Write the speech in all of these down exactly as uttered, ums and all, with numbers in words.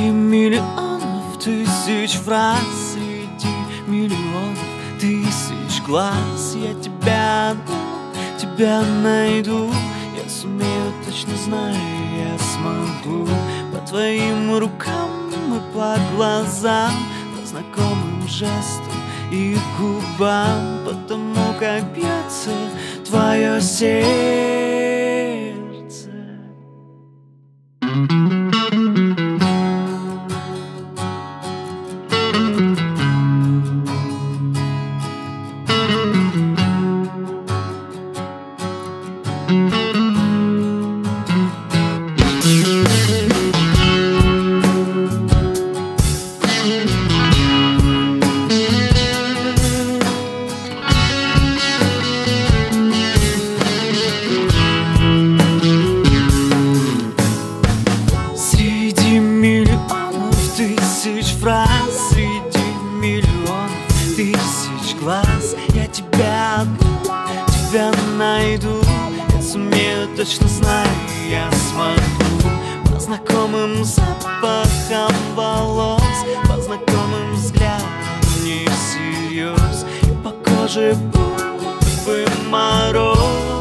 Среди миллионов тысяч фраз, среди миллионов тысяч глаз я тебя, тебя найду. Я сумею, точно знаю, я смогу. По твоим рукам и по глазам, по знакомым жестам и губам, потому как бьется твое сердце. Фраз, среди миллионов тысяч глаз я тебя, тебя найду. Я сумею, точно знаю, я смогу. По знакомым запахам волос, по знакомым взглядам не всерьез, и по коже будто бы мороз.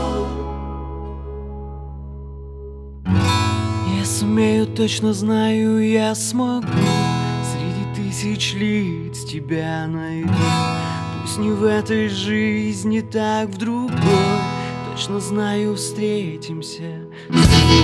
Я сумею, точно знаю, я смогу. Тысяч лиц тебя найду. Пусть не в этой жизни, так в другой. Точно знаю, встретимся с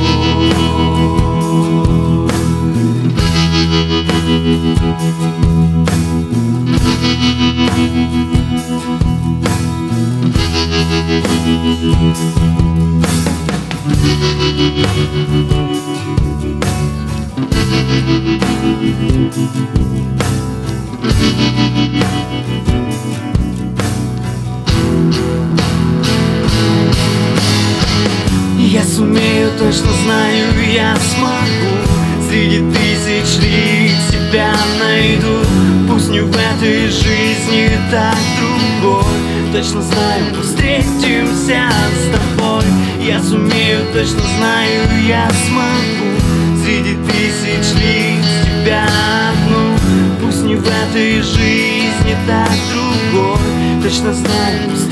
Я сумею, точно знаю, я смогу. Среди тысяч лиц тебя найду. Пусть не в этой жизни, так другой. Точно знаю, мы встретимся с тобой. Я сумею, точно знаю, я смогу. Среди тысяч лиц тебя одну. Пусть не в этой жизни, так другой. Точно знаю,